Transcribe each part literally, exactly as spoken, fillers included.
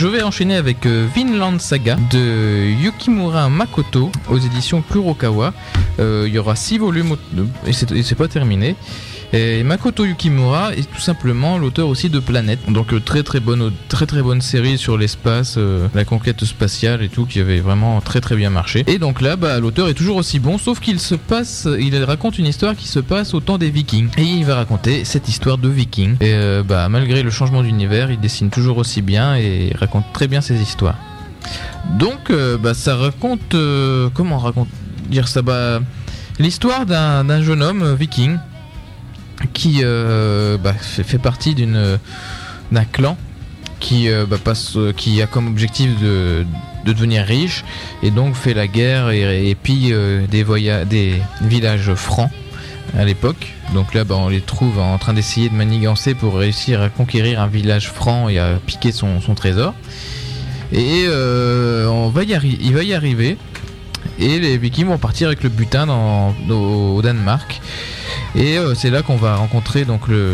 je vais enchaîner avec euh, Vinland Saga de Yukimura Makoto aux éditions Kurokawa. Euh, il y aura six volumes et c'est, et c'est pas terminé. Et Makoto Yukimura est tout simplement l'auteur aussi de Planète, donc euh, très très bonne très très bonne série sur l'espace, euh, la conquête spatiale et tout, qui avait vraiment très très bien marché. Et donc là, bah, l'auteur est toujours aussi bon, sauf qu'il se passe, il raconte une histoire qui se passe au temps des Vikings, et il va raconter cette histoire de Vikings. Et euh, bah malgré le changement d'univers, il dessine toujours aussi bien et il raconte très bien ses histoires. Donc euh, bah ça raconte euh, comment raconte dire ça bah l'histoire d'un, d'un jeune homme euh, viking qui euh, bah, fait, fait partie d'une, d'un clan qui, euh, bah, passe, euh, qui a comme objectif de, de devenir riche et donc fait la guerre et, et pille euh, des, voya- des villages francs à l'époque. Donc là bah, on les trouve en train d'essayer de manigancer pour réussir à conquérir un village franc et à piquer son, son trésor. Et euh, on va y arri- il va y arriver et les Vikings vont partir avec le butin dans, au, au Danemark. Et euh, c'est là qu'on va rencontrer donc le,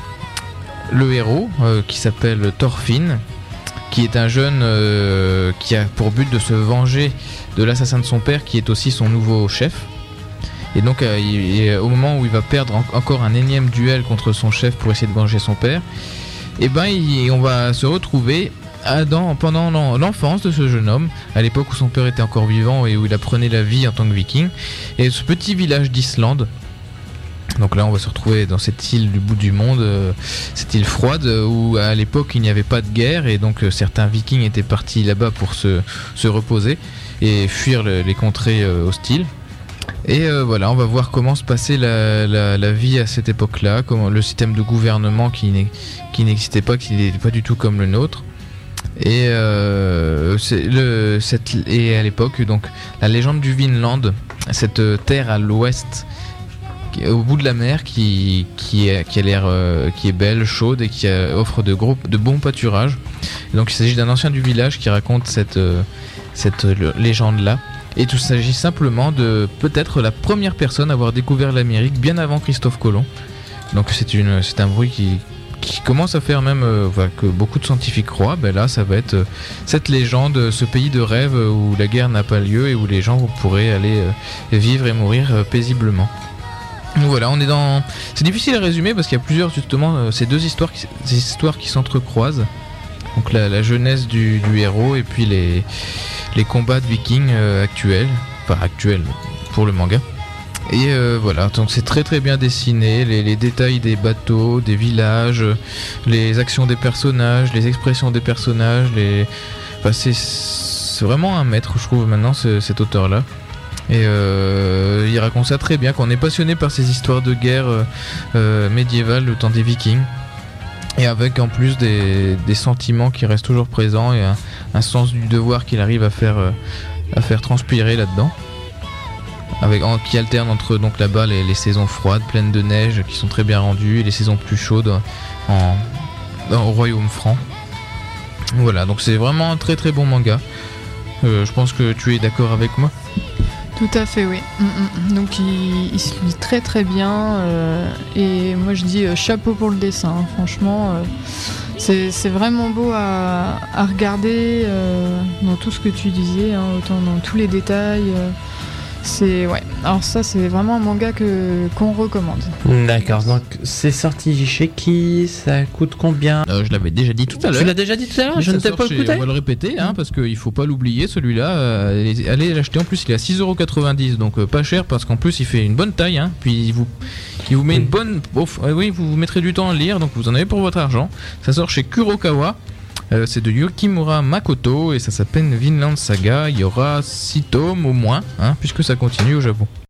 le héros euh, qui s'appelle Thorfinn, qui est un jeune euh, qui a pour but de se venger de l'assassin de son père, qui est aussi son nouveau chef. Et donc euh, il, et au moment où il va perdre en, encore un énième duel contre son chef pour essayer de venger son père, et ben il, on va se retrouver à, dans, pendant l'enfance de ce jeune homme, à l'époque où son père était encore vivant et où il apprenait la vie en tant que viking, et ce petit village d'Islande. Donc là on va se retrouver dans cette île du bout du monde, euh, cette île froide où à l'époque il n'y avait pas de guerre et donc euh, certains vikings étaient partis là-bas pour se, se reposer et fuir le, les contrées euh, hostiles. Et euh, voilà, on va voir comment se passait la, la, la vie à cette époque-là, comment le système de gouvernement qui, n'est, qui n'existait pas, qui n'était pas du tout comme le nôtre. Et, euh, c'est le, cette, et à l'époque, donc la légende du Vinland, cette terre à l'ouest au bout de la mer qui, qui, est, qui a l'air euh, qui est belle, chaude et qui a, offre de, gros, de bons pâturages. Et donc il s'agit d'un ancien du village qui raconte cette, euh, cette légende-là. Et il s'agit simplement de peut-être la première personne à avoir découvert l'Amérique bien avant Christophe Colomb. Donc c'est, une, c'est un bruit qui, qui commence à faire même euh, voilà, que beaucoup de scientifiques croient. Ben là ça va être euh, cette légende, ce pays de rêve où la guerre n'a pas lieu et où les gens pourraient aller euh, vivre et mourir euh, paisiblement. Donc voilà, on est dans. C'est difficile à résumer parce qu'il y a plusieurs justement euh, ces deux histoires, qui, ces histoires qui s'entrecroisent. Donc la, la jeunesse du, du héros et puis les les combats de Vikings euh, actuels, enfin actuels pour le manga. Et euh, voilà, donc c'est très très bien dessiné, les, les détails des bateaux, des villages, les actions des personnages, les expressions des personnages, les. Enfin, c'est, c'est vraiment un maître, je trouve maintenant ce, cet auteur-là. Et euh, il raconte ça très bien, qu'on est passionné par ces histoires de guerre euh, euh, médiévales, le temps des Vikings, et avec en plus des, des sentiments qui restent toujours présents et un, un sens du devoir qu'il arrive à faire, euh, à faire transpirer là-dedans, avec, en, qui alterne entre donc là-bas les, les saisons froides, pleines de neige, qui sont très bien rendues, et les saisons plus chaudes en, dans, au royaume franc. Voilà, donc c'est vraiment un très très bon manga. Euh, je pense que tu es d'accord avec moi. Tout à fait, oui. Mm-mm. Donc il, il se lit très très bien euh, et moi je dis euh, chapeau pour le dessin. Hein. Franchement, euh, c'est, c'est vraiment beau à, à regarder euh, dans tout ce que tu disais, hein, autant dans tous les détails. Euh, c'est ouais. Alors ça, c'est vraiment un manga que qu'on recommande. D'accord. Donc c'est sorti chez qui? Ça coûte combien? euh, Je l'avais déjà dit tout à l'heure. Tu l'as déjà dit tout à l'heure? Je Ça ne t'ai pas chez, écouté. on va le répéter hein, parce qu'il faut pas l'oublier celui-là. Euh, allez l'acheter, en plus il est à six euros quatre-vingt-dix, donc euh, pas cher parce qu'en plus il fait une bonne taille. Hein, puis il vous, il vous met une bonne. Oh, euh, oui, vous, vous mettrez du temps à le lire, donc vous en avez pour votre argent. Ça sort chez Kurokawa. Euh, c'est de Yukimura Makoto et ça s'appelle Vinland Saga. Il y aura six tomes au moins, hein, puisque ça continue au Japon.